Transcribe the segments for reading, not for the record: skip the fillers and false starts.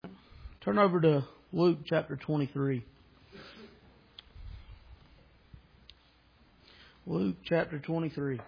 Turn over to Luke chapter 23. Luke chapter 23.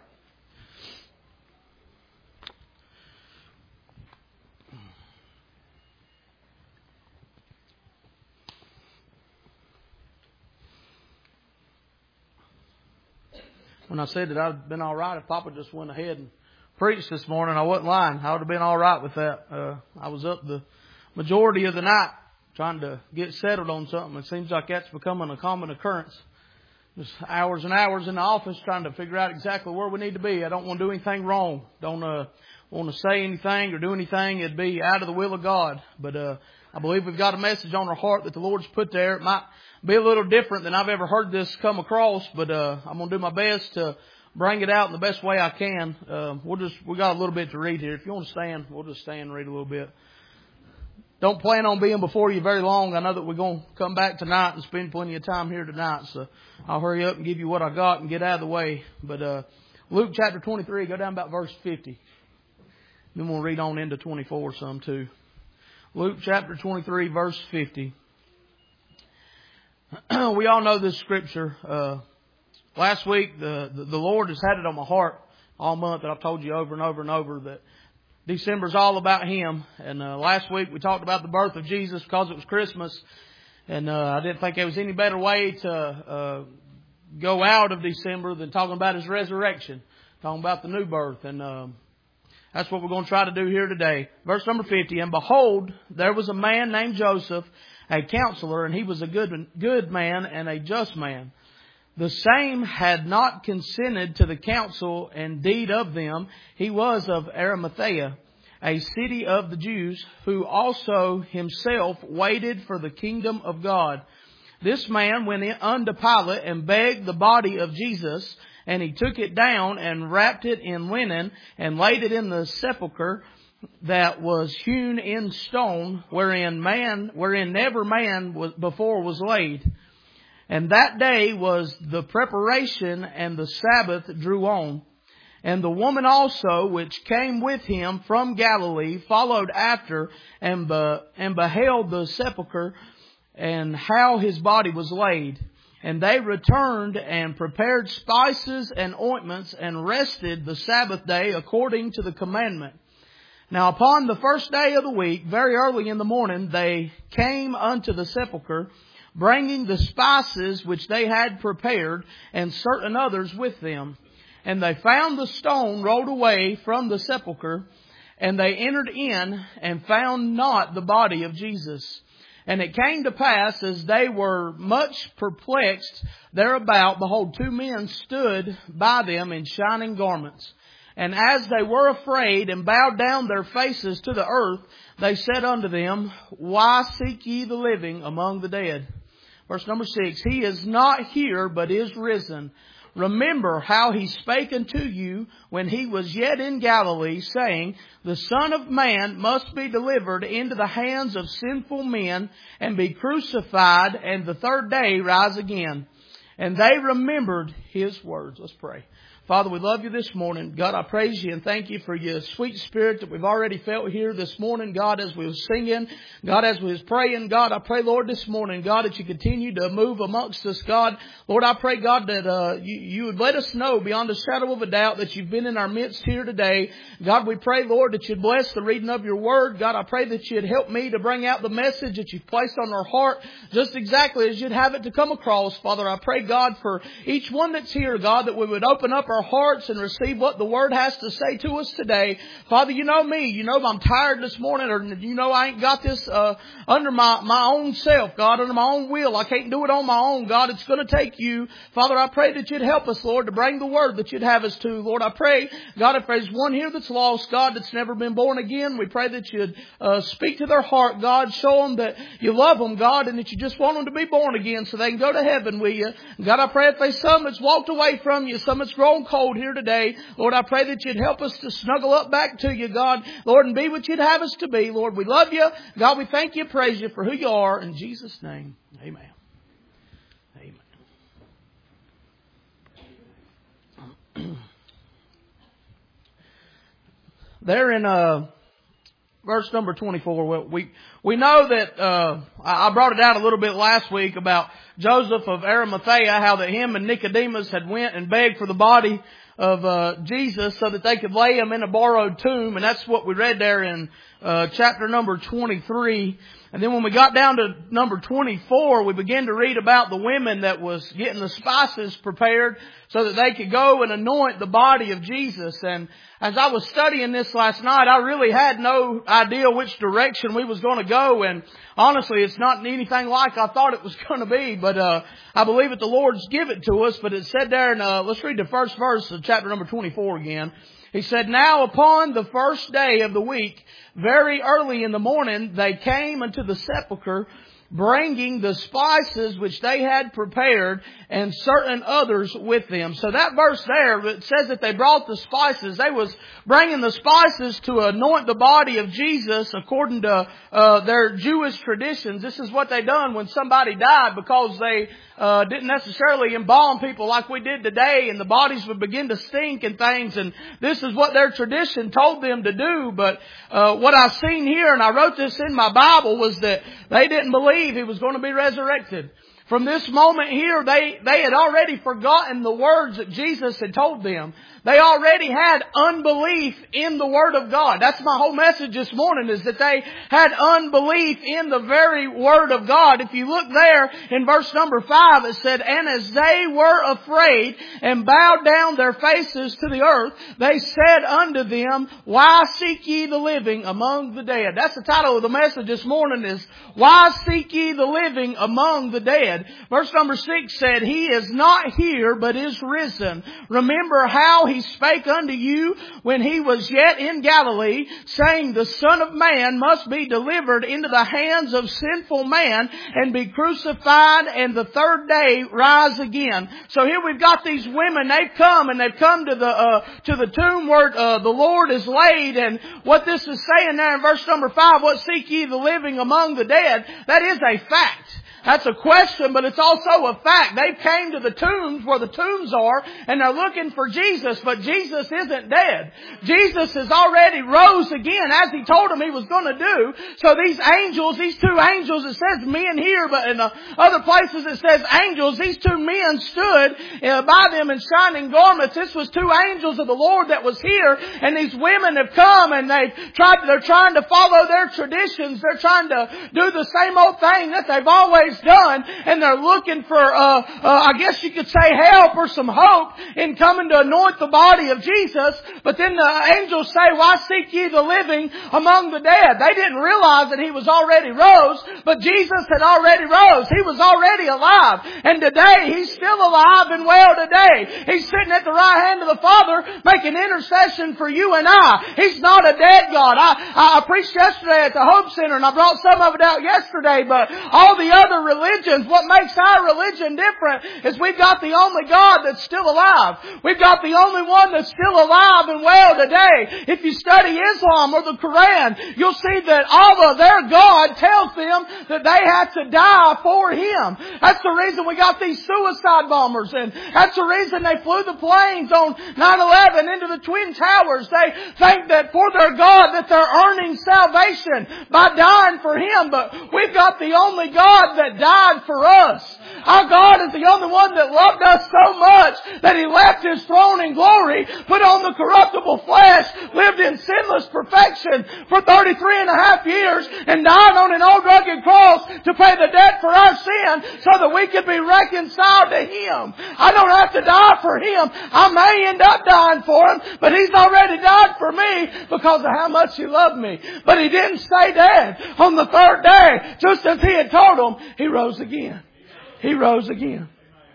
When I said that I'd been all right if Papa just went ahead and preached this morning, I wasn't lying. I would have been all right with that. I was up the majority of the night trying to get settled on something. It seems like that's becoming a common occurrence. Just hours and hours in the office trying to figure out exactly where we need to be. I don't want to do anything wrong. Don't want to say anything or do anything. It'd be out of the will of God. But I believe we've got a message on our heart that the Lord's put there. It might be a little different than I've ever heard this come across, but I'm going to do my best to bring it out in the best way I can. We got a little bit to read here. If you want to stand, we'll just stand and read a little bit. Don't plan on being before you very long. I know that we're going to come back tonight and spend plenty of time here tonight, so I'll hurry up and give you what I got and get out of the way. But Luke chapter 23, go down about verse 50. Then we'll read on into 24 some too. Luke chapter 23, verse 50. We all know this scripture. Last week, the Lord has had it on my heart all month that I've told you over and over and over that December's all about Him. And last week we talked about the birth of Jesus because it was Christmas. And I didn't think there was any better way to go out of December than talking about His resurrection, talking about the new birth. And that's what we're going to try to do here today. Verse number 50. And behold, there was a man named Joseph, a counselor, and he was a good man and a just man. The same had not consented to the counsel and deed of them. He was of Arimathea, a city of the Jews, who also himself waited for the kingdom of God. This man went unto Pilate and begged the body of Jesus, and he took it down and wrapped it in linen and laid it in the sepulchre that was hewn in stone, wherein never man before was laid. And that day was the preparation, and the Sabbath drew on. And the woman also, which came with him from Galilee, followed after, and beheld the sepulchre, and how his body was laid. And they returned and prepared spices and ointments, and rested the Sabbath day according to the commandment. Now upon the first day of the week, very early in the morning, they came unto the sepulchre, bringing the spices which they had prepared, and certain others with them. And they found the stone rolled away from the sepulchre, and they entered in, and found not the body of Jesus. And it came to pass, as they were much perplexed thereabout, behold, two men stood by them in shining garments. And as they were afraid, and bowed down their faces to the earth, they said unto them, Why seek ye the living among the dead? Verse number 6, He is not here, but is risen. Remember how He spake unto you when He was yet in Galilee, saying, The Son of Man must be delivered into the hands of sinful men, and be crucified, and the third day rise again. And they remembered His words. Let's pray. Father, we love You this morning. God, I praise You and thank You for Your sweet spirit that we've already felt here this morning. God, as we were singing, God, as we was praying, God, I pray, Lord, this morning, God, that You continue to move amongst us, God. Lord, I pray, God, that you would let us know beyond a shadow of a doubt that You've been in our midst here today. God, we pray, Lord, that You'd bless the reading of Your word. God, I pray that You'd help me to bring out the message that You've placed on our heart just exactly as You'd have it to come across. Father, I pray, God, for each one that's here, God, that we would open up our hearts and receive what the Word has to say to us today. Father, You know me. You know I'm tired this morning, or You know I ain't got this under my own self, God, under my own will. I can't do it on my own, God. It's going to take You. Father, I pray that You'd help us, Lord, to bring the Word that You'd have us to. Lord, I pray, God, if there's one here that's lost, God, that's never been born again, we pray that You'd speak to their heart, God. Show them that You love them, God, and that You just want them to be born again so they can go to heaven with You. God, I pray if there's some that's walked away from You, some that's grown cold here today, Lord, I pray that You'd help us to snuggle up back to You, God, Lord, and be what You'd have us to be. Lord, we love You. God, we thank You, praise You for who You are. In Jesus' name, amen. Amen. There in verse number 24. Well, we know that I brought it out a little bit last week about Joseph of Arimathea, how that him and Nicodemus had went and begged for the body of Jesus so that they could lay him in a borrowed tomb, and that's what we read there in chapter number 23. And then when we got down to number 24, we began to read about the women that was getting the spices prepared so that they could go and anoint the body of Jesus. And as I was studying this last night, I really had no idea which direction we was going to go. And honestly, it's not anything like I thought it was going to be. But I believe that the Lord's give it to us. But it said there, in, let's read the first verse of chapter number 24 again. He said, "Now upon the first day of the week, very early in the morning, they came unto the sepulchre, bringing the spices which they had prepared, and certain others with them." So that verse there, it says that they brought the spices. They was bringing the spices to anoint the body of Jesus according to their Jewish traditions. This is what they done when somebody died, because they didn't necessarily embalm people like we did today, and the bodies would begin to stink and things, and this is what their tradition told them to do. But what I've seen here, and I wrote this in my Bible, was that they didn't believe He was going to be resurrected. From this moment here, they had already forgotten the words that Jesus had told them. They already had unbelief in the Word of God. That's my whole message this morning, is that they had unbelief in the very Word of God. If you look there in verse number 5, it said, "And as they were afraid and bowed down their faces to the earth, they said unto them, Why seek ye the living among the dead?" That's the title of the message this morning, is "Why seek ye the living among the dead?" Verse number 6 said, "He is not here, but is risen. Remember how He spake unto you when He was yet in Galilee, saying, The Son of Man must be delivered into the hands of sinful man, and be crucified, and the third day rise again." So here we've got these women. They've come to the tomb where the Lord is laid. And what this is saying there in verse number 5, "What seek ye the living among the dead?" That is a fact. That's a question, but it's also a fact. They came to the tombs where the tombs are, and they're looking for Jesus, but Jesus isn't dead. Jesus has already rose again, as He told them He was going to do. So these angels, these two angels, it says men here, but in other places it says angels. These two men stood by them in shining garments. This was two angels of the Lord that was here, and these women have come, and they're trying to follow their traditions. They're trying to do the same old thing that they've always done, and they're looking for I guess you could say help or some hope in coming to anoint the body of Jesus. But then the angels say, "Why seek ye the living among the dead?" They didn't realize that He was already rose, but Jesus had already rose. He was already alive, and today He's still alive and well today. He's sitting at the right hand of the Father making intercession for you and I. He's not a dead God. I preached yesterday at the Hope Center, and I brought some of it out yesterday, but all the other religions, what makes our religion different is we've got the only God that's still alive. We've got the only one that's still alive and well today. If you study Islam or the Quran, you'll see that Allah, their God, tells them that they have to die for Him. That's the reason we got these suicide bombers, and that's the reason they flew the planes on 9/11 into the Twin Towers. They think that for their God that they're earning salvation by dying for Him, but we've got the only God that died for us. Our God is the only one that loved us so much that He left His throne in glory, put on the corruptible flesh, lived in sinless perfection for 33 and a half years, and died on an old rugged cross to pay the debt for our sin so that we could be reconciled to Him. I don't have to die for Him. I may end up dying for Him, but He's already died for me because of how much He loved me. But He didn't stay dead. On the third day, just as He had told them, He rose again. He rose again.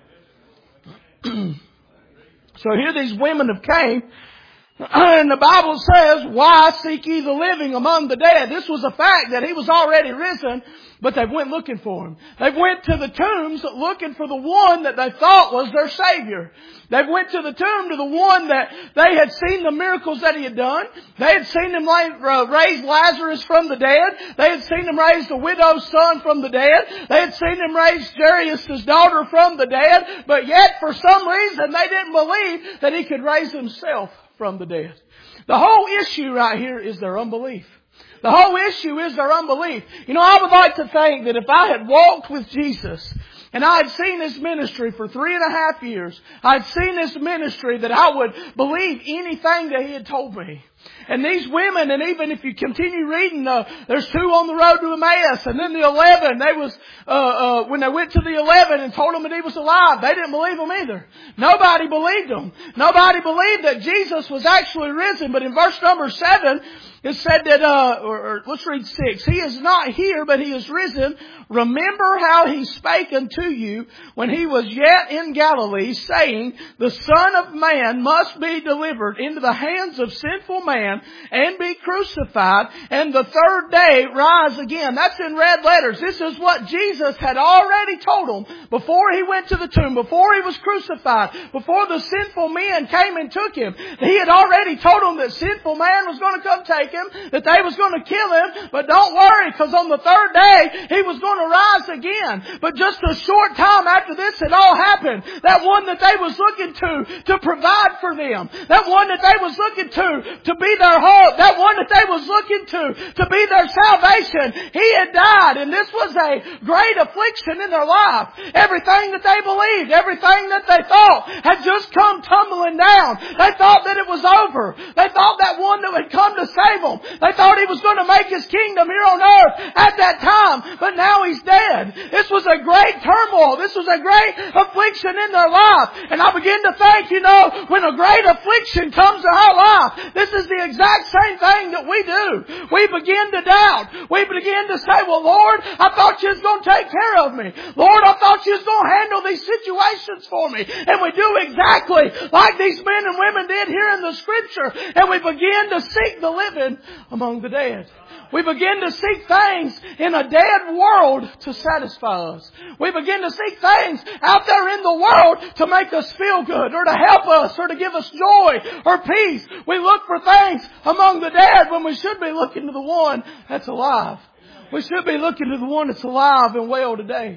So here these women have came, and the Bible says, "Why seek ye the living among the dead?" This was a fact that He was already risen, but they went looking for Him. They went to the tombs looking for the one that they thought was their Savior. They went to the tomb to the one that they had seen the miracles that He had done. They had seen Him raise Lazarus from the dead. They had seen Him raise the widow's son from the dead. They had seen Him raise Jairus' daughter from the dead. But yet, for some reason, they didn't believe that He could raise Himself from the dead. The whole issue right here is their unbelief. The whole issue is their unbelief. You know, I would like to think that if I had walked with Jesus and I had seen His ministry for 3.5 years, I'd seen His ministry, that I would believe anything that He had told me. And these women, and even if you continue reading, there's 2 on the road to Emmaus, and then the 11, when they went to the 11 and told them that He was alive, they didn't believe Him either. Nobody believed Him. Nobody believed that Jesus was actually risen. But in verse number 7, it said that, let's read 6. He is not here, but He is risen. Remember how He spake unto you when He was yet in Galilee, saying, the Son of Man must be delivered into the hands of sinful man and be crucified, and the third day rise again. That's in red letters. This is what Jesus had already told them before He went to the tomb, before He was crucified, before the sinful men came and took Him. He had already told them that sinful man was going to come take Him, that they was going to kill Him, but don't worry, because on the third day He was going to rise again. But just a short time after this had all happened, that one that they was looking to provide for them, that one that they was looking to be their hope, that one that they was looking to be their salvation, he had died, and this was a great affliction in their life. Everything that they believed, everything that they thought had just come tumbling down. They thought that it was over. They thought that one that would come to save them, they thought He was going to make His kingdom here on earth at that time, but now He's dead. This was a great turmoil. This was a great affliction in their life. And I begin to think, you know, when a great affliction comes to our life, this is the exact same thing that we do. We begin to doubt. We begin to say, well, Lord, I thought You was going to take care of me. Lord, I thought You was going to handle these situations for me. And we do exactly like these men and women did here in the Scripture. And we begin to seek the living among the dead. We begin to seek things in a dead world to satisfy us. We begin to seek things out there in the world to make us feel good, or to help us, or to give us joy or peace. We look for things among the dead when we should be looking to the one that's alive. We should be looking to the one that's alive and well today.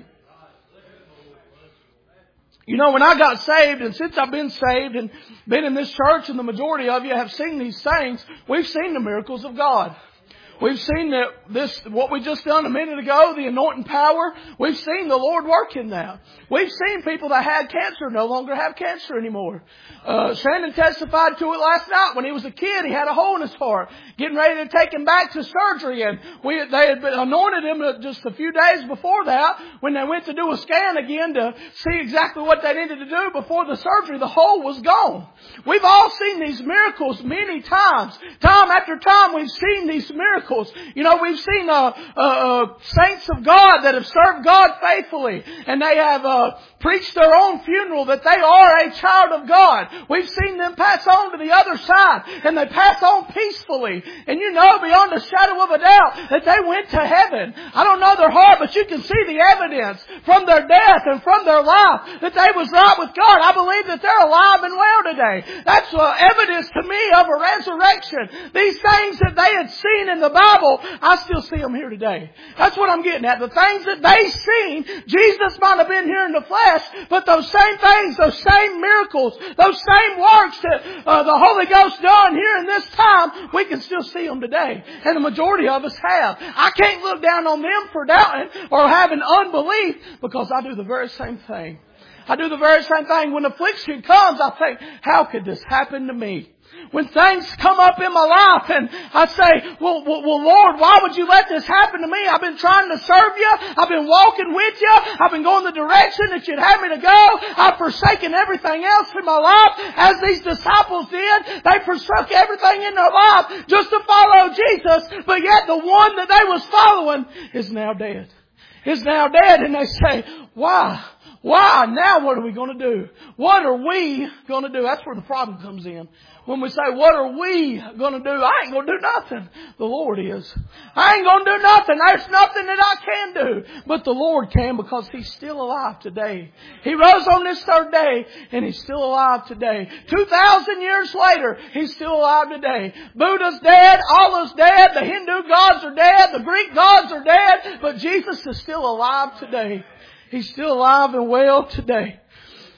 You know, when I got saved, and since I've been saved and been in this church, and the majority of you have seen these things, we've seen the miracles of God. We've seen what we just done a minute ago, the anointing power. We've seen the Lord work in that. We've seen people that had cancer no longer have cancer anymore. Shannon testified to it last night. When he was a kid, he had a hole in his heart, getting ready to take him back to surgery. And they had anointed him just a few days before that. When they went to do a scan again to see exactly what they needed to do before the surgery, the hole was gone. We've all seen these miracles many times. Time after time, we've seen these miracles. You know, we've seen saints of God that have served God faithfully, and they have preached their own funeral that they are a child of God. We've seen them pass on to the other side, and they pass on peacefully. And you know beyond a shadow of a doubt that they went to heaven. I don't know their heart, but you can see the evidence from their death and from their life that they was right with God. I believe that they're alive and well today. That's evidence to me of a resurrection. These things that they had seen in the Bible, I still see them here today. That's what I'm getting at. The things that they seen, Jesus might have been here in the flesh, but those same things, those same miracles, those same works that the Holy Ghost done here in this time, we can still see them today. And the majority of us have. I can't look down on them for doubting or having unbelief, because I do the very same thing. I do the very same thing. When affliction comes, I think, how could this happen to me? When things come up in my life and I say, well, Lord, why would you let this happen to me? I've been trying to serve You. I've been walking with You. I've been going the direction that You'd have me to go. I've forsaken everything else in my life, as these disciples did. They forsook everything in their life just to follow Jesus. But yet the one that they was following is now dead. Is now dead. And they say, why? Why? Now what are we going to do? What are we going to do? That's where the problem comes in. When we say, what are we going to do? I ain't going to do nothing. The Lord is. I ain't going to do nothing. There's nothing that I can do. But the Lord can, because He's still alive today. He rose on this third day, and He's still alive today. 2,000 years later, He's still alive today. Buddha's dead. Allah's dead. The Hindu gods are dead. The Greek gods are dead. But Jesus is still alive today. He's still alive and well today.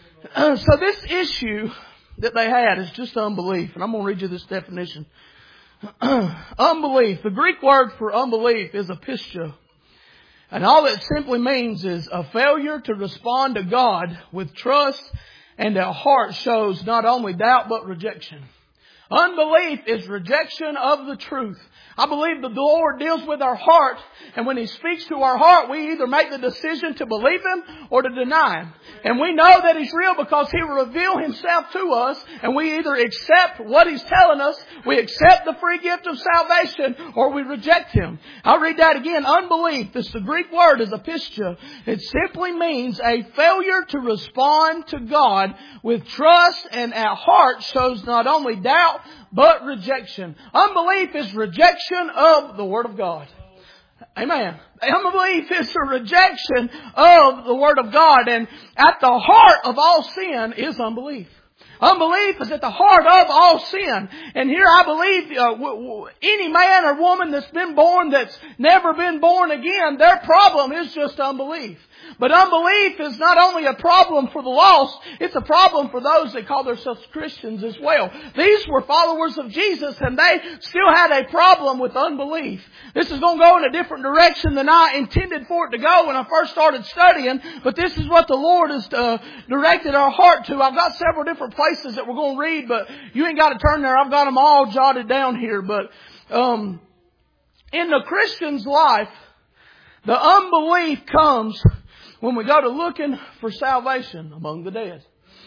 So this issue that they had is just unbelief. And I'm going to read you this definition. Unbelief. The Greek word for unbelief is apistia. And all it simply means is a failure to respond to God with trust, and our heart shows not only doubt but rejection. Unbelief is rejection of the truth. I believe that the Lord deals with our heart, and when He speaks to our heart, we either make the decision to believe Him or to deny Him. And we know that He's real because He will reveal Himself to us, and we either accept what He's telling us, we accept the free gift of salvation, or we reject Him. I'll read that again. Unbelief, this the Greek word is apistia. It simply means a failure to respond to God with trust, and our heart shows not only doubt, but rejection. Unbelief is rejection of the Word of God. Amen. Unbelief is a rejection of the Word of God. And at the heart of all sin is unbelief. Unbelief is at the heart of all sin. And here I believe any man or woman that's been born that's never been born again, their problem is just unbelief. But unbelief is not only a problem for the lost, it's a problem for those that call themselves Christians as well. These were followers of Jesus, and they still had a problem with unbelief. This is going to go in a different direction than I intended for it to go when I first started studying, but this is what the Lord has directed our heart to. I've got several different places that we're going to read, but you ain't got to turn there. I've got them all jotted down here. But in the Christian's life, the unbelief comes when we go to looking for salvation among the dead.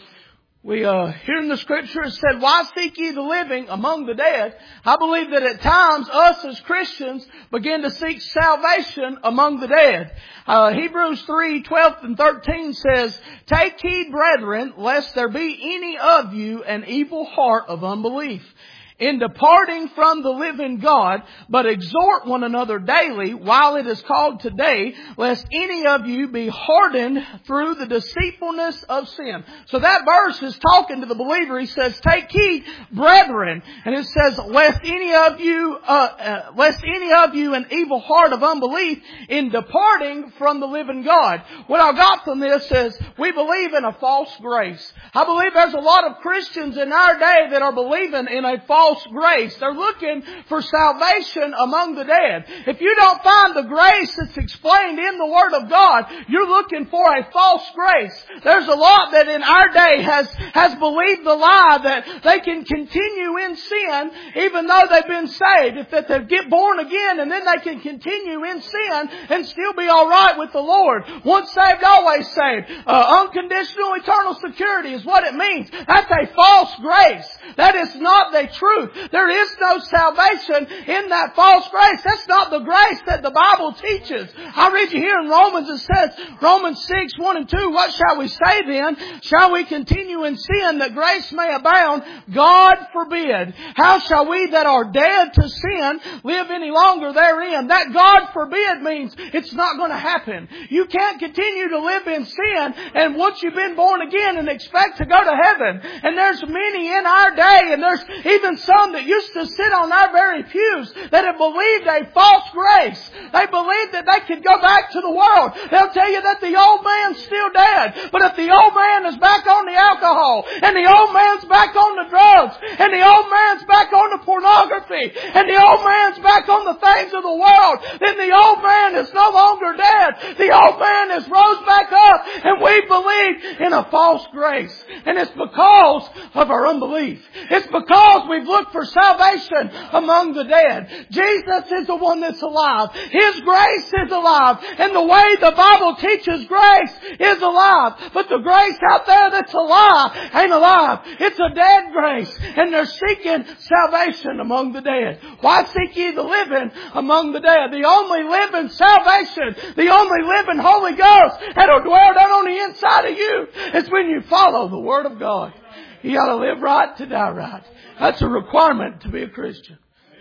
We hear in the Scripture it said, "Why seek ye the living among the dead?" I believe that at times us as Christians begin to seek salvation among the dead. Hebrews 3:12 and 13 says, "Take heed, brethren, lest there be any of you an evil heart of unbelief, in departing from the living God, but exhort one another daily while it is called today, lest any of you be hardened through the deceitfulness of sin." So that verse is talking to the believer. He says, "Take heed, brethren," and it says, "Lest any of you an evil heart of unbelief in departing from the living God." What I got from this is we believe in a false grace. I believe there's a lot of Christians in our day that are believing in a false grace. They're looking for salvation among the dead. If you don't find the grace that's explained in the Word of God, you're looking for a false grace. There's a lot that in our day has believed the lie that they can continue in sin even though they've been saved. If that they get born again and then they can continue in sin and still be alright with the Lord. Once saved, always saved. Unconditional eternal security is what it means. That's a false grace. That is not the truth. There is no salvation in that false grace. That's not the grace that the Bible teaches. I read you here in Romans, it says, Romans 6:1 and 2, "What shall we say then? Shall we continue in sin that grace may abound? God forbid. How shall we that are dead to sin live any longer therein?" That God forbid means it's not going to happen. You can't continue to live in sin and once you've been born again and expect to go to heaven. And there's many in our day, and there's even some that used to sit on our very pews that have believed a false grace. They believe that they could go back to the world. They'll tell you that the old man's still dead. But if the old man is back on the alcohol, and the old man's back on the drugs, and the old man's back on the pornography, and the old man's back on the things of the world, then the old man is no longer dead. The old man has rose back up, and we believe in a false grace. And it's because of our unbelief. It's because we've looked for salvation among the dead. Jesus is the one that's alive. His grace is alive. And the way the Bible teaches grace is alive. But the grace out there that's alive ain't alive. It's a dead grace. And they're seeking salvation among the dead. Why seek ye the living among the dead? The only living salvation, the only living Holy Ghost that'll dwell down on the inside of you is when you follow the Word of God. You got to live right to die right. That's a requirement to be a Christian.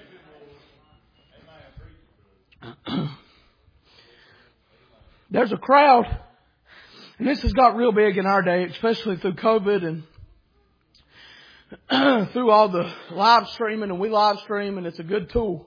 There's a crowd, and this has got real big in our day, especially through COVID and through all the live streaming, and we live stream, and it's a good tool.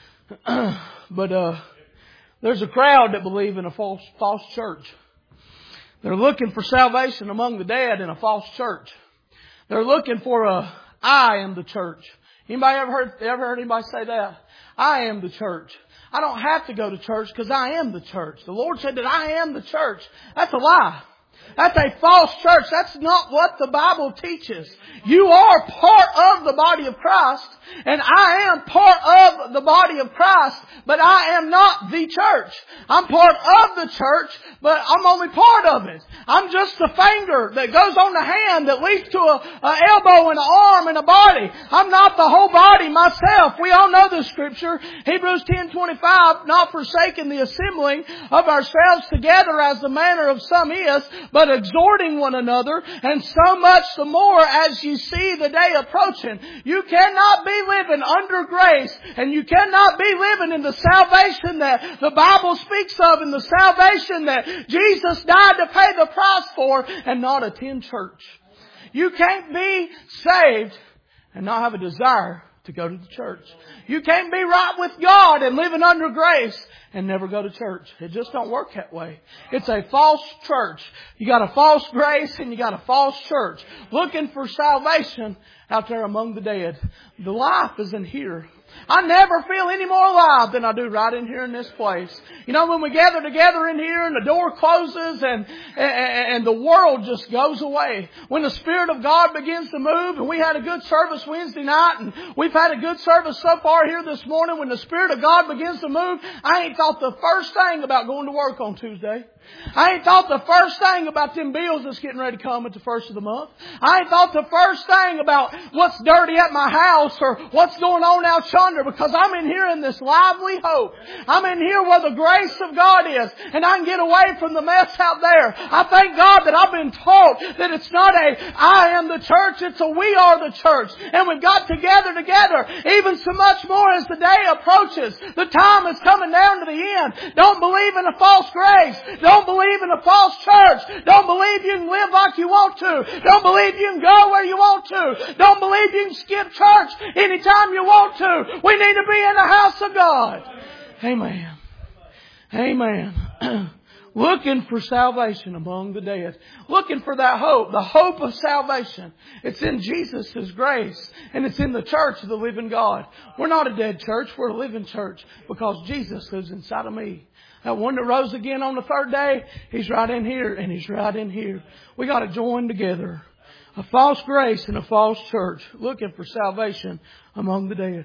But there's a crowd that believe in a false church. They're looking for salvation among the dead in a false church. They're looking for a I in the church Anybody ever heard anybody say that? I am the church. I don't have to go to church because I am the church. The Lord said that I am the church. That's a lie. That's a false church. That's not what the Bible teaches. You are part of the body of Christ, and I am part of the body of Christ, but I am not the church. I'm part of the church, but I'm only part of it. I'm just the finger that goes on the hand that leads to an elbow and an arm and a body. I'm not the whole body myself. We all know the scripture. Hebrews 10:25, not forsaking the assembling of ourselves together as the manner of some is, but exhorting one another, and so much the more as you see the day approaching. You cannot be living under grace, and you cannot be living in the salvation that the Bible speaks of, and the salvation that Jesus died to pay the price for, and not attend church. You can't be saved and not have a desire to go to the church. You can't be right with God and living under grace and never go to church. It just don't work that way. It's a false church. You got a false grace and you got a false church. Looking for salvation out there among the dead. The life is in here. I never feel any more alive than I do right in here in this place. You know, when we gather together in here and the door closes and the world just goes away. When the Spirit of God begins to move, and we had a good service Wednesday night, and we've had a good service so far here this morning. When the Spirit of God begins to move, I ain't thought the first thing about going to work on Tuesday. I ain't thought the first thing about them bills that's getting ready to come at the first of the month. I ain't thought the first thing about what's dirty at my house or what's going on out yonder, because I'm in here in this lively hope. I'm in here where the grace of God is, and I can get away from the mess out there. I thank God that I've been taught that it's not a I am the church, it's a we are the church. And we've got to gather together even so much more as the day approaches. The time is coming down to the end. Don't believe in a false grace. Don't believe in a false church. Don't believe you can live like you want to. Don't believe you can go where you want to. Don't believe you can skip church anytime you want to. We need to be in the house of God. Amen. Amen. Looking for salvation among the dead. Looking for that hope. The hope of salvation. It's in Jesus' grace. And it's in the church of the living God. We're not a dead church. We're a living church. Because Jesus lives inside of me. That one that rose again on the third day, He's right in here and He's right in here. We got to join together. A false grace and a false church. Looking for salvation among the dead.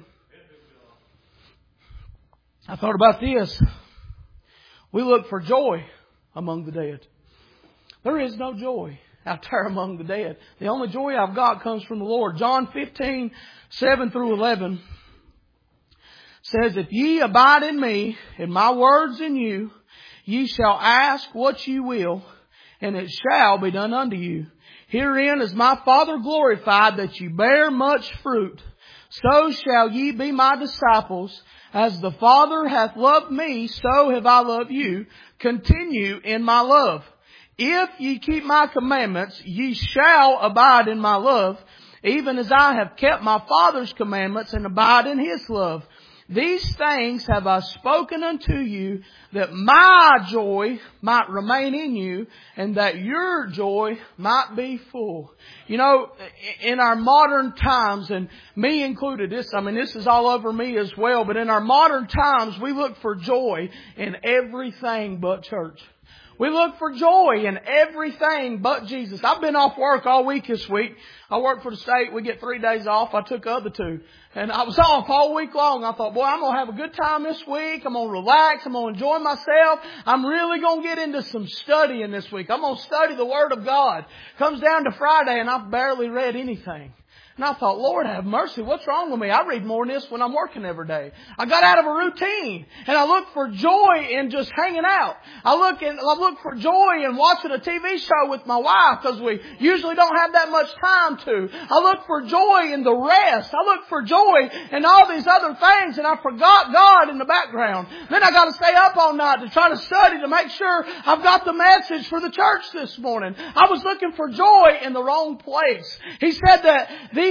I thought about this. We look for joy among the dead. There is no joy out there among the dead. The only joy I've got comes from the Lord. John 15:7-11 says, if ye abide in me, and my words in you, ye shall ask what ye will, and it shall be done unto you. Herein is my Father glorified, that ye bear much fruit. So shall ye be my disciples. As the Father hath loved me, so have I loved you. Continue in my love. If ye keep my commandments, ye shall abide in my love, even as I have kept my Father's commandments and abide in His love. These things have I spoken unto you, that my joy might remain in you, and that your joy might be full. You know, in our modern times, and me included, this is all over me as well, but in our modern times, we look for joy in everything but church. We look for joy in everything but Jesus. I've been off work all week this week. I work for the state. We get 3 days off. I took the other 2. And I was off all week long. I thought, boy, I'm going to have a good time this week. I'm going to relax. I'm going to enjoy myself. I'm really going to get into some studying this week. I'm going to study the Word of God. Comes down to Friday and I've barely read anything. And I thought, Lord have mercy, what's wrong with me? I read more than this when I'm working every day. I got out of a routine, and I look for joy in just hanging out. I look for joy in watching a TV show with my wife, because we usually don't have that much time to. I look for joy in the rest. I look for joy in all these other things, and I forgot God in the background. Then I got to stay up all night to try to study to make sure I've got the message for the church this morning. I was looking for joy in the wrong place. He said that these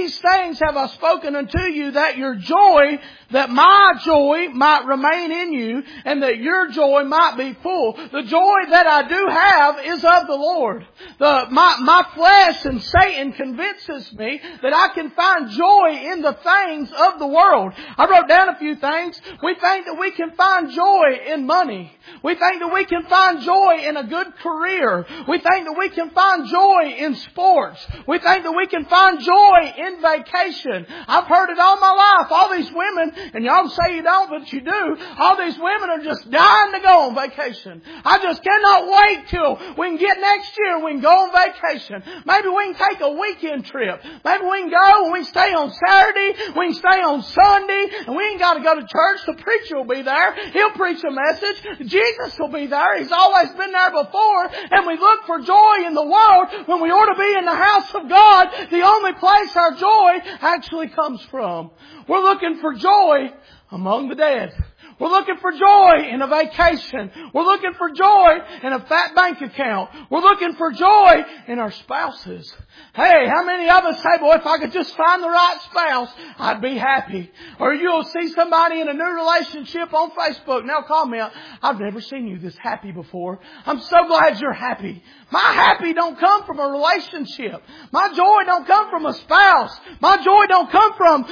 these things have I spoken unto you, that your joy, that my joy might remain in you, and that your joy might be full. The joy that I do have is of the Lord. My flesh and Satan convinces me that I can find joy in the things of the world. I wrote down a few things. We think that we can find joy in money. We think that we can find joy in a good career. We think that we can find joy in sports. We think that we can find joy in vacation. I've heard it all my life. All these women, and y'all say you don't, but you do. All these women are just dying to go on vacation. I just cannot wait till we can get next year and we can go on vacation. Maybe we can take a weekend trip. Maybe we can go and we can stay on Saturday. We can stay on Sunday. And we ain't got to go to church. The preacher will be there. He'll preach a message. Jesus will be there. He's always been there before. And we look for joy in the world when we ought to be in the house of God, the only place our joy actually comes from. We're looking for joy among the dead. We're looking for joy in a vacation. We're looking for joy in a fat bank account. We're looking for joy in our spouses. Hey, how many of us say, boy, if I could just find the right spouse, I'd be happy. Or you'll see somebody in a new relationship on Facebook and they'll comment, I've never seen you this happy before. I'm so glad you're happy. My happy don't come from a relationship. My joy don't come from a spouse. My joy don't come from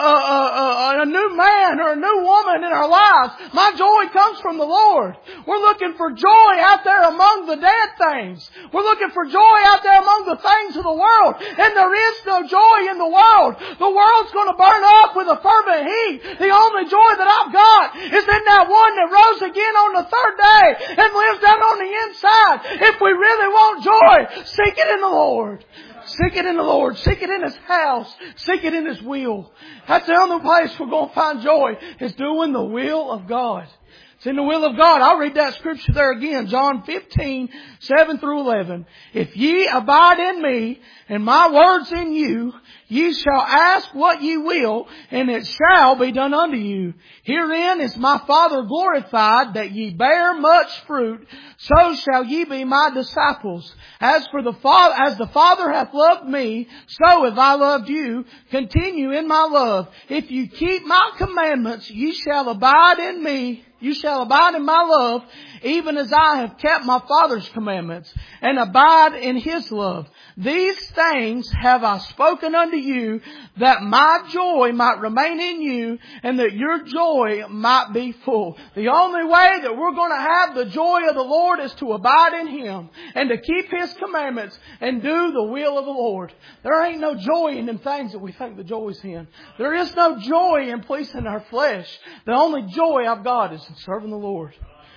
a new man or a new woman in our lives. My joy comes from the Lord. We're looking for joy out there among the dead things. We're looking for joy out there among the things of the world. And there is no joy in the world. The world's going to burn up with a fervent heat. The only joy that I've got is in that one that rose again on the third day and lives down on the inside. If we really want joy, seek it in the Lord. Seek it in the Lord. Seek it in His house. Seek it in His will. That's the only place we're going to find joy, is doing the will of God. It's in the will of God. I'll read that scripture there again. John 15, 7 through 11. If ye abide in me, and my words in you, ye shall ask what ye will, and it shall be done unto you. Herein is my Father glorified, that ye bear much fruit, so shall ye be my disciples. As the Father hath loved me, so have I loved you. Continue in my love. If you keep my commandments, ye shall abide in me. You shall abide in my love, even as I have kept my Father's commandments, and abide in His love. These things have I spoken unto you, that my joy might remain in you, and that your joy might be full. The only way that we're going to have the joy of the Lord is to abide in Him, and to keep His commandments, and do the will of the Lord. There ain't no joy in them things that we think the joy's in. There is no joy in pleasing our flesh. The only joy I've got is in serving the Lord.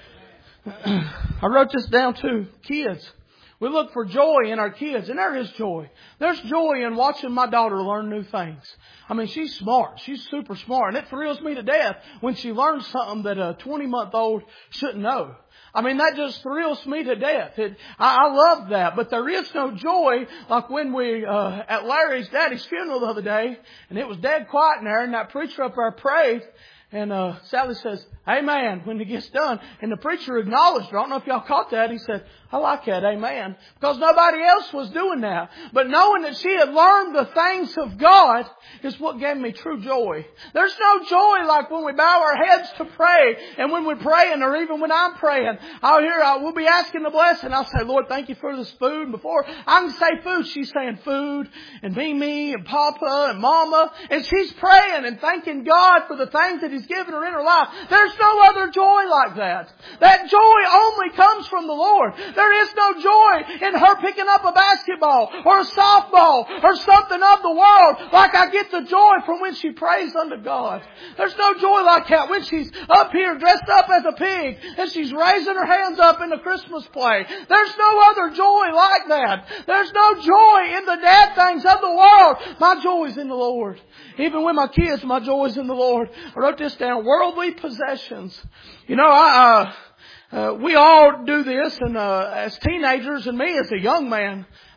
I wrote this down too. Kids. We look for joy in our kids, and there is joy. There's joy in watching my daughter learn new things. I mean, she's smart. She's super smart. And it thrills me to death when she learns something that a 20-month-old shouldn't know. I mean, that just thrills me to death. I love that. But there is no joy like when we, at Larry's daddy's funeral the other day, and it was dead quiet in there, and that preacher up there prayed. And Sally says, amen, when it gets done. And the preacher acknowledged her. I don't know if y'all caught that. He said, I like that, amen. Because nobody else was doing that. But knowing that she had learned the things of God is what gave me true joy. There's no joy like when we bow our heads to pray. And when we're praying, or even when I'm praying, we'll be asking the blessing. I'll say, Lord, thank you for this food. And before I can say food, she's saying food, and me, and Papa, and Mama. And she's praying and thanking God for the things that He's given her in her life. There's no other joy like that. That joy only comes from the Lord. There is no joy in her picking up a basketball or a softball or something of the world like I get the joy from when she prays unto God. There's no joy like that when she's up here dressed up as a pig and she's raising her hands up in the Christmas play. There's no other joy like that. There's no joy in the dead things of the world. My joy is in the Lord. Even with my kids, my joy is in the Lord. I wrote this down. Worldly possessions. You know, we all do this, and as teenagers, and me as a young man,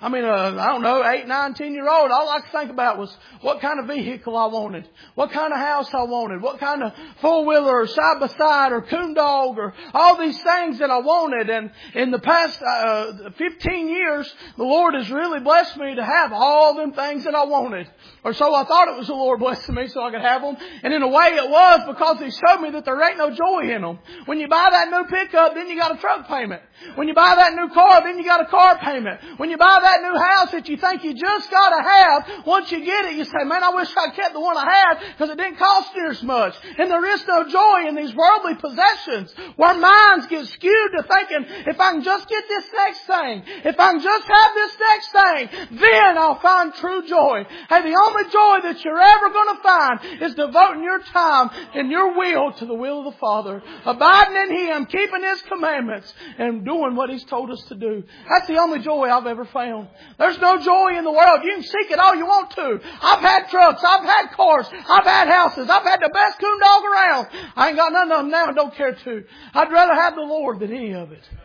I don't know, 8, 9, 10-year-old, all I could think about was what kind of vehicle I wanted, what kind of house I wanted, what kind of four-wheeler or side-by-side or coon dog or all these things that I wanted. And in the past 15 years, the Lord has really blessed me to have all them things that I wanted. Or so I thought it was the Lord blessing me so I could have them. And in a way it was, because He showed me that there ain't no joy in them. When you buy that new pickup, then you got a truck payment. When you buy that new car, then you got a car payment. When you buy that new house that you think you just got to have, once you get it, you say, man, I wish I kept the one I had because it didn't cost near as much. And there is no joy in these worldly possessions, where minds get skewed to thinking, if I can just get this next thing, if I can just have this next thing, then I'll find true joy. Hey, the only joy that you're ever going to find is devoting your time and your will to the will of the Father, abiding in Him, keeping His commandments, and doing what He's told us to do. That's the only joy I've ever found. There's no joy in the world. You can seek it all you want to. I've had trucks. I've had cars. I've had houses. I've had the best coon dog around. I ain't got none of them now and don't care to. I'd rather have the Lord than any of it.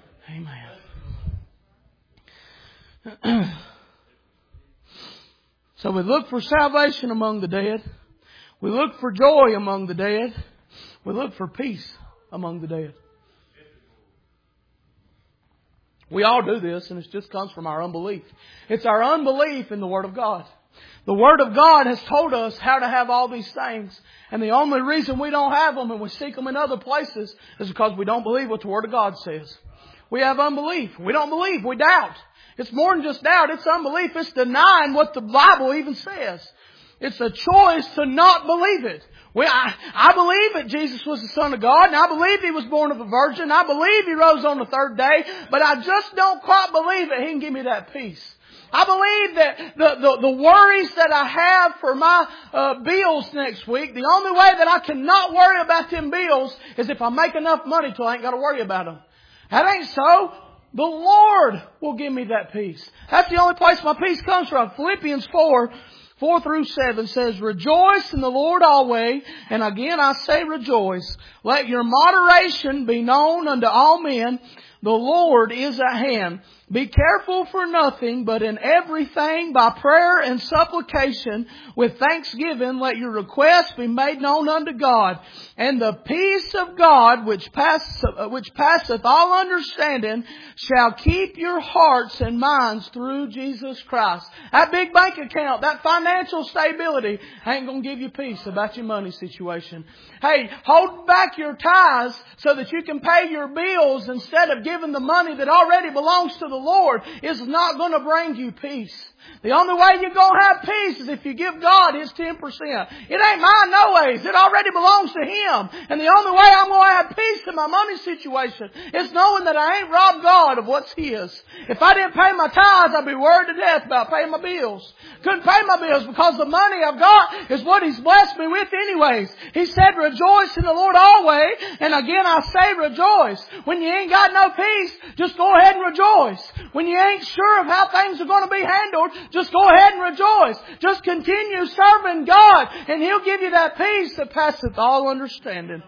Amen. So we look for salvation among the dead. We look for joy among the dead. We look for peace among the dead. We all do this, and it just comes from our unbelief. It's our unbelief in the Word of God. The Word of God has told us how to have all these things. And the only reason we don't have them and we seek them in other places is because we don't believe what the Word of God says. We have unbelief. We don't believe. We doubt. It's more than just doubt. It's unbelief. It's denying what the Bible even says. It's a choice to not believe it. I believe that Jesus was the Son of God, and I believe He was born of a virgin. I believe He rose on the third day, but I just don't quite believe that He can give me that peace. I believe that the worries that I have for my bills next week, the only way that I cannot worry about them bills is if I make enough money till I ain't got to worry about them. That ain't so. The Lord will give me that peace. That's the only place my peace comes from. Philippians 4:4-7 says, rejoice in the Lord always, and again I say rejoice. Let your moderation be known unto all men. The Lord is at hand. Be careful for nothing, but in everything by prayer and supplication with thanksgiving let your requests be made known unto God. And the peace of God which passeth all understanding shall keep your hearts and minds through Jesus Christ. That big bank account, that financial stability ain't going to give you peace about your money situation. Hey, hold back your tithes so that you can pay your bills instead of giving the money that already belongs to the Lord is not going to bring you peace. The only way you're going to have peace is if you give God His 10%. It ain't mine no ways. It already belongs to Him. And the only way I'm going to have peace in my money situation is knowing that I ain't robbed God of what's His. If I didn't pay my tithes, I'd be worried to death about paying my bills. Couldn't pay my bills because the money I've got is what He's blessed me with anyways. He said, rejoice in the Lord always. And again, I say rejoice. When you ain't got no peace, just go ahead and rejoice. When you ain't sure of how things are going to be handled, just go ahead and rejoice. Just continue serving God and He'll give you that peace that passeth all understanding.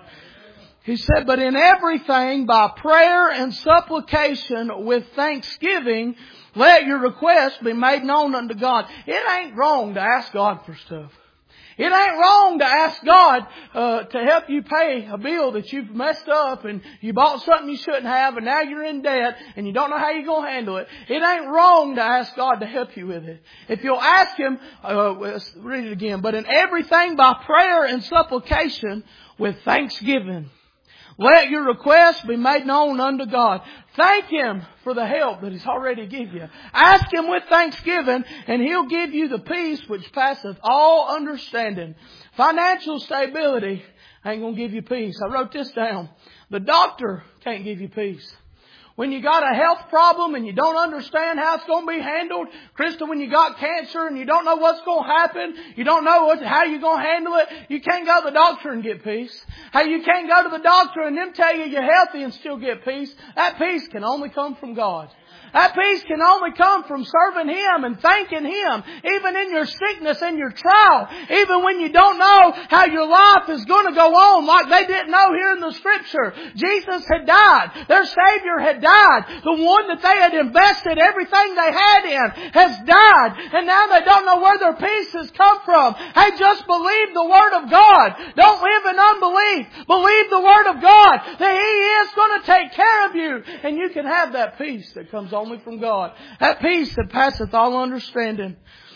He said, but in everything by prayer and supplication with thanksgiving, let your requests be made known unto God. It ain't wrong to ask God for stuff. It ain't wrong to ask God to help you pay a bill that you've messed up and you bought something you shouldn't have and now you're in debt and you don't know how you're going to handle it. It ain't wrong to ask God to help you with it. If you'll ask Him, let's read it again. But in everything by prayer and supplication with thanksgiving, let your requests be made known unto God. Thank Him for the help that He's already given you. Ask Him with thanksgiving and He'll give you the peace which passeth all understanding. Financial stability ain't going to give you peace. I wrote this down. The doctor can't give you peace. When you got a health problem and you don't understand how it's going to be handled, Krista, when you got cancer and you don't know what's going to happen, you don't know how you're going to handle it, you can't go to the doctor and get peace. Hey, you can't go to the doctor and them tell you you're healthy and still get peace. That peace can only come from God. That peace can only come from serving Him and thanking Him, even in your sickness and your trial, even when you don't know how your life is going to go on, like they didn't know here in the Scripture. Jesus had died. Their Savior had died. The one that they had invested everything they had in has died. And now they don't know where their peace has come from. Hey, just believe the Word of God. Don't live in unbelief. Believe the Word of God, that He is going to take care of you. And you can have that peace that comes only from God. That peace that passeth all understanding.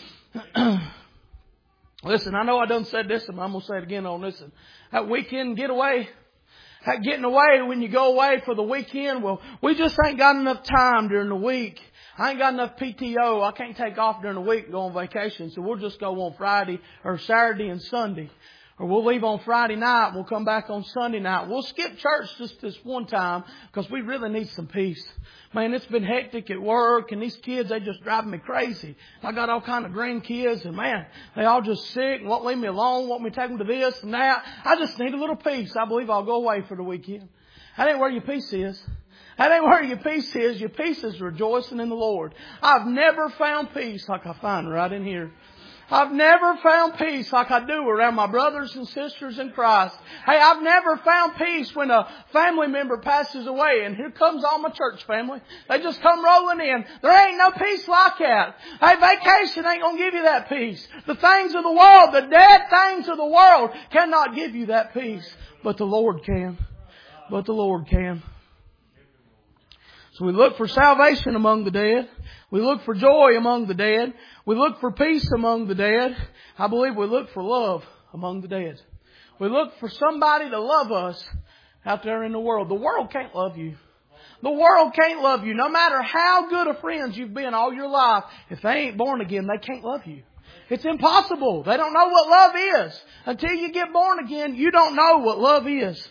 Listen, I know I done said this, and I'm going to say it again on this. That weekend getaway, that getting away when you go away for the weekend, well, we just ain't got enough time during the week. I ain't got enough PTO. I can't take off during the week and go on vacation. So we'll just go on Friday or Saturday and Sunday. Or we'll leave on Friday night. We'll come back on Sunday night. We'll skip church just this one time because we really need some peace. Man, it's been hectic at work, and these kids, they just driving me crazy. I got all kind of grandkids, and man, they all just sick and won't leave me alone, want me to take them to this and that. I just need a little peace. I believe I'll go away for the weekend. That ain't where your peace is. That ain't where your peace is. Your peace is rejoicing in the Lord. I've never found peace like I find right in here. I've never found peace like I do around my brothers and sisters in Christ. Hey, I've never found peace when a family member passes away, and here comes all my church family. They just come rolling in. There ain't no peace like that. Hey, vacation ain't going to give you that peace. The things of the world, the dead things of the world cannot give you that peace. But the Lord can. But the Lord can. So we look for salvation among the dead. We look for joy among the dead. We look for peace among the dead. I believe we look for love among the dead. We look for somebody to love us out there in the world. The world can't love you. The world can't love you. No matter how good of friends you've been all your life, if they ain't born again, they can't love you. It's impossible. They don't know what love is. Until you get born again, you don't know what love is.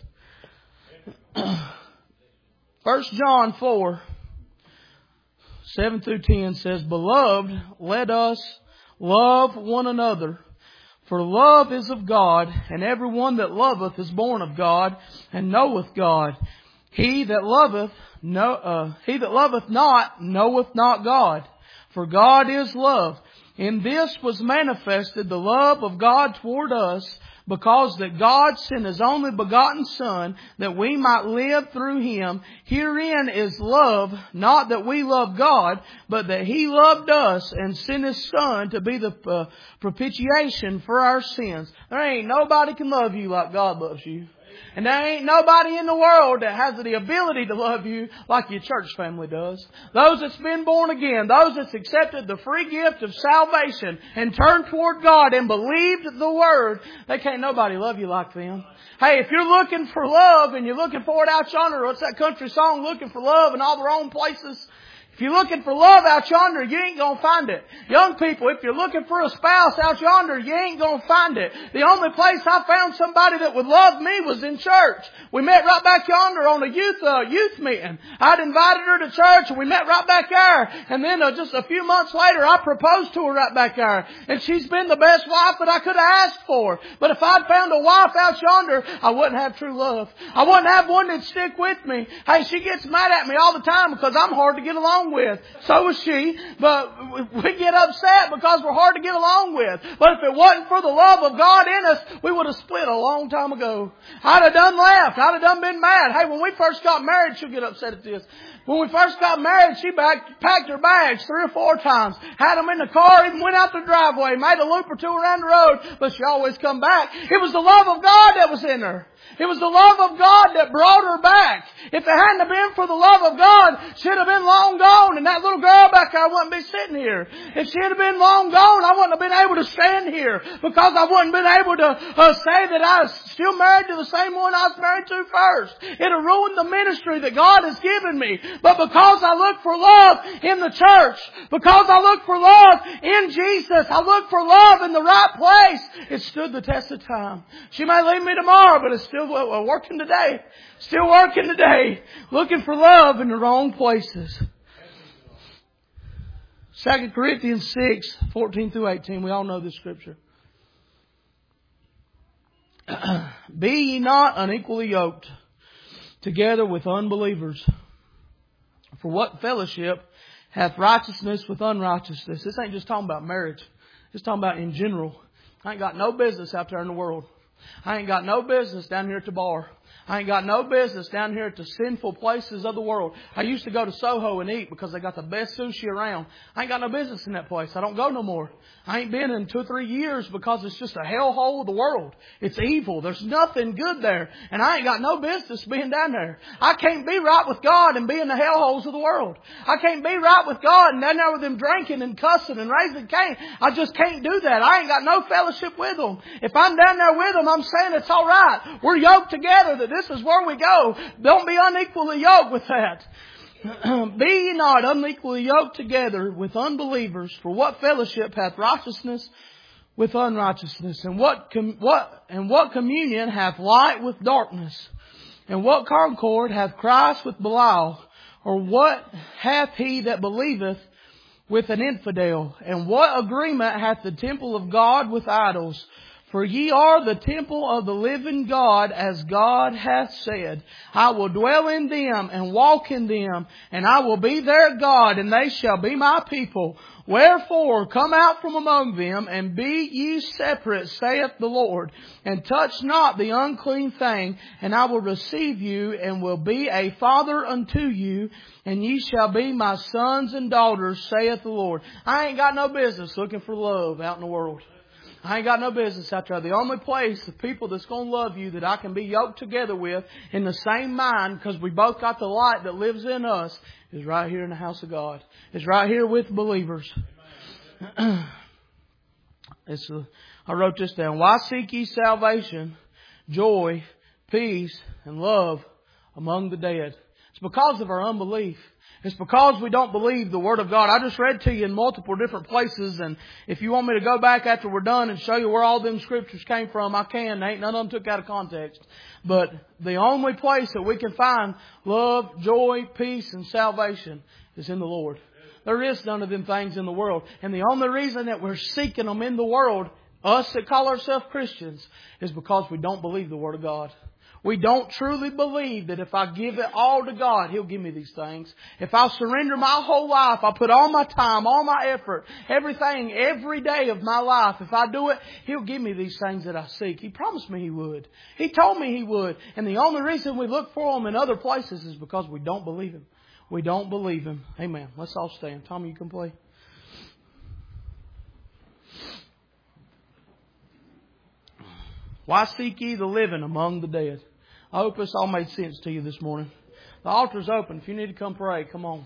1 John 4, 7 through 10 says, Beloved, let us love one another, for love is of God, and everyone that loveth is born of God, and knoweth God. He that loveth not knoweth not God, for God is love. In this was manifested the love of God toward us, because that God sent His only begotten Son, that we might live through Him. Herein is love, not that we love God, but that He loved us and sent His Son to be the propitiation for our sins. There ain't nobody can love you like God loves you. And there ain't nobody in the world that has the ability to love you like your church family does. Those that's been born again, those that's accepted the free gift of salvation and turned toward God and believed the Word, they can't nobody love you like them. Hey, if you're looking for love and you're looking for it out yonder, what's that country song, looking for love in all the wrong places? If you're looking for love out yonder, you ain't going to find it. Young people, if you're looking for a spouse out yonder, you ain't going to find it. The only place I found somebody that would love me was in church. We met right back yonder on a youth meeting. I'd invited her to church, and we met right back there. And then just a few months later, I proposed to her right back there. And she's been the best wife that I could have asked for. But if I'd found a wife out yonder, I wouldn't have true love. I wouldn't have one that'd stick with me. Hey, she gets mad at me all the time because I'm hard to get along with. So is she. But we get upset because we're hard to get along with. But if it wasn't for the love of God in us, we would have split a long time ago. I'd have done left. I'd have done been mad. Hey, when we first got married, she'll get upset at this. When we first got married, she packed her bags 3 or 4 times. Had them in the car, even went out the driveway, made a loop or 2 around the road, but she always come back. It was the love of God that was in her. It was the love of God that brought her back. If it hadn't have been for the love of God, she'd have been long gone, and that little girl back there wouldn't be sitting here. If she'd have been long gone, I wouldn't have been able to stand here, because I wouldn't have been able to say that I was still married to the same one I was married to first. It'd have ruined the ministry that God has given me. But because I look for love in the church, because I look for love in Jesus, I look for love in the right place, it stood the test of time. She may leave me tomorrow, but it's still working today. Still working today. Looking for love in the wrong places. 2 Corinthians 6, 14 through 18. We all know this scripture. Be ye not unequally yoked together with unbelievers. For what fellowship hath righteousness with unrighteousness? This ain't just talking about marriage. It's talking about in general. I ain't got no business out there in the world. I ain't got no business down here at the bar. I ain't got no business down here at the sinful places of the world. I used to go to Soho and eat because they got the best sushi around. I ain't got no business in that place. I don't go no more. I ain't been in 2 or 3 years because it's just a hellhole of the world. It's evil. There's nothing good there. And I ain't got no business being down there. I can't be right with God and be in the hellholes of the world. I can't be right with God and down there with them drinking and cussing and raising Cain. I just can't do that. I ain't got no fellowship with them. If I'm down there with them, I'm saying it's all right. We're yoked together, that this is where we go. Don't be unequally yoked with that. Be ye not unequally yoked together with unbelievers, for what fellowship hath righteousness with unrighteousness? And what communion hath light with darkness? And what concord hath Christ with Belial? Or what hath he that believeth with an infidel? And what agreement hath the temple of God with idols? For ye are the temple of the living God, as God hath said, I will dwell in them and walk in them, and I will be their God, and they shall be my people. Wherefore come out from among them, and be ye separate, saith the Lord, and touch not the unclean thing, and I will receive you, and will be a father unto you, and ye shall be my sons and daughters, saith the Lord. I ain't got no business looking for love out in the world. I ain't got no business out there. The only place of people that's going to love you that I can be yoked together with in the same mind, because we both got the light that lives in us, is right here in the house of God. It's right here with believers. I wrote this down. Why seek ye salvation, joy, peace, and love among the dead? It's because of our unbelief. It's because we don't believe the Word of God. I just read to you in multiple different places, and if you want me to go back after we're done and show you where all them scriptures came from, I can. Ain't none of them took out of context. But the only place that we can find love, joy, peace, and salvation is in the Lord. There is none of them things in the world. And the only reason that we're seeking them in the world, us that call ourselves Christians, is because we don't believe the Word of God. We don't truly believe that if I give it all to God, He'll give me these things. If I surrender my whole life, I put all my time, all my effort, everything, every day of my life, if I do it, He'll give me these things that I seek. He promised me He would. He told me He would. And the only reason we look for Him in other places is because we don't believe Him. We don't believe Him. Amen. Let's all stand. Tommy, you can play. Why seek ye the living among the dead? I hope this all made sense to you this morning. The altar's open. If you need to come pray, come on.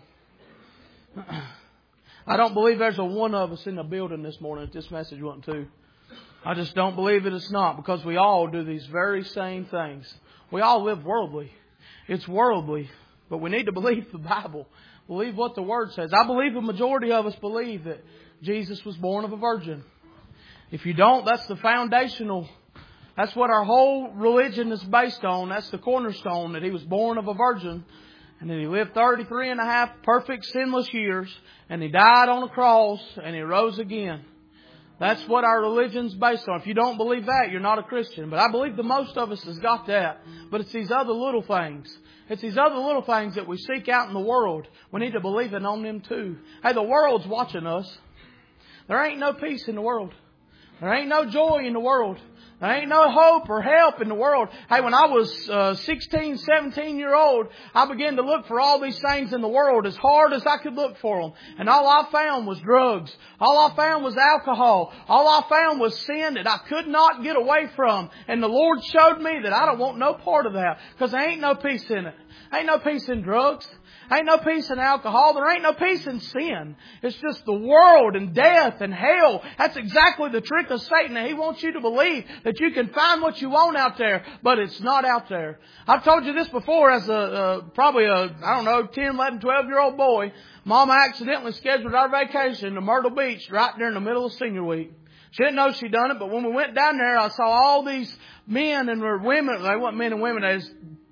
I don't believe there's a one of us in the building this morning that this message went to. I just don't believe that it's not, because we all do these very same things. We all live worldly. It's worldly. But we need to believe the Bible. Believe what the Word says. I believe the majority of us believe that Jesus was born of a virgin. If you don't, that's the foundational. That's what our whole religion is based on. That's the cornerstone, that He was born of a virgin. And then He lived 33 and a half perfect sinless years. And He died on a cross and He rose again. That's what our religion's based on. If you don't believe that, you're not a Christian. But I believe the most of us has got that. But it's these other little things. It's these other little things that we seek out in the world. We need to believe in on them too. Hey, the world's watching us. There ain't no peace in the world. There ain't no joy in the world. There ain't no hope or help in the world. Hey, when I was 16, 17-year-old, I began to look for all these things in the world as hard as I could look for them. And all I found was drugs. All I found was alcohol. All I found was sin that I could not get away from. And the Lord showed me that I don't want no part of that, because there ain't no peace in it. Ain't no peace in drugs. Ain't no peace in alcohol. There ain't no peace in sin. It's just the world and death and hell. That's exactly the trick of Satan. He wants you to believe that you can find what you want out there, but it's not out there. I've told you this before as probably a 10, 11, 12-year-old boy. Mama accidentally scheduled our vacation to Myrtle Beach right during the middle of senior week. She didn't know she'd done it, but when we went down there, I saw all these men and women. They weren't men and women. They was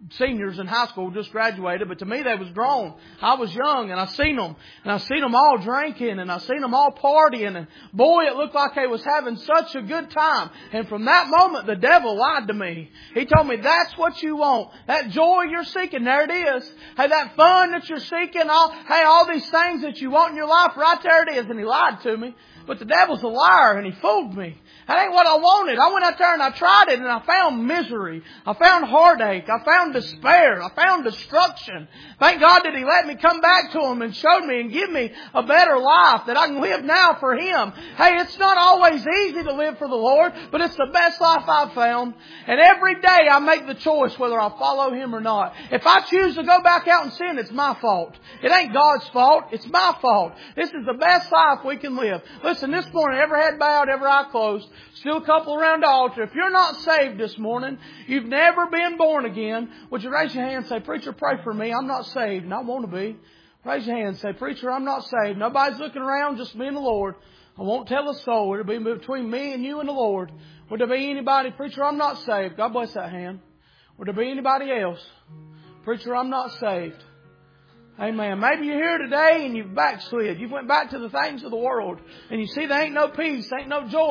seniors in high school, just graduated, but to me they was grown. I was young, and I seen them. And I seen them all drinking, and I seen them all partying. And boy, it looked like they was having such a good time. And from that moment, the devil lied to me. He told me, that's what you want. That joy you're seeking, there it is. Hey, that fun that you're seeking, all these things that you want in your life, right there it is. And he lied to me. But the devil's a liar, and he fooled me. That ain't what I wanted. I went out there and I tried it, and I found misery. I found heartache. I found despair. I found destruction. Thank God that He let me come back to Him and showed me and give me a better life that I can live now for Him. Hey, it's not always easy to live for the Lord, but it's the best life I've found. And every day I make the choice whether I'll follow Him or not. If I choose to go back out and sin, it's my fault. It ain't God's fault. It's my fault. This is the best life we can live. Listen, this morning, every head bowed, every eye closed, still a couple around the altar. If you're not saved this morning, you've never been born again, would you raise your hand and say, preacher, pray for me. I'm not saved and I want to be. Raise your hand and say, preacher, I'm not saved. Nobody's looking around, just me and the Lord. I won't tell a soul. It'll be between me and you and the Lord. Would there be anybody, preacher, I'm not saved? God bless that hand. Would there be anybody else? Preacher, I'm not saved. Amen. Maybe you're here today and you've backslid. You've went back to the things of the world. And you see there ain't no peace, ain't no joy.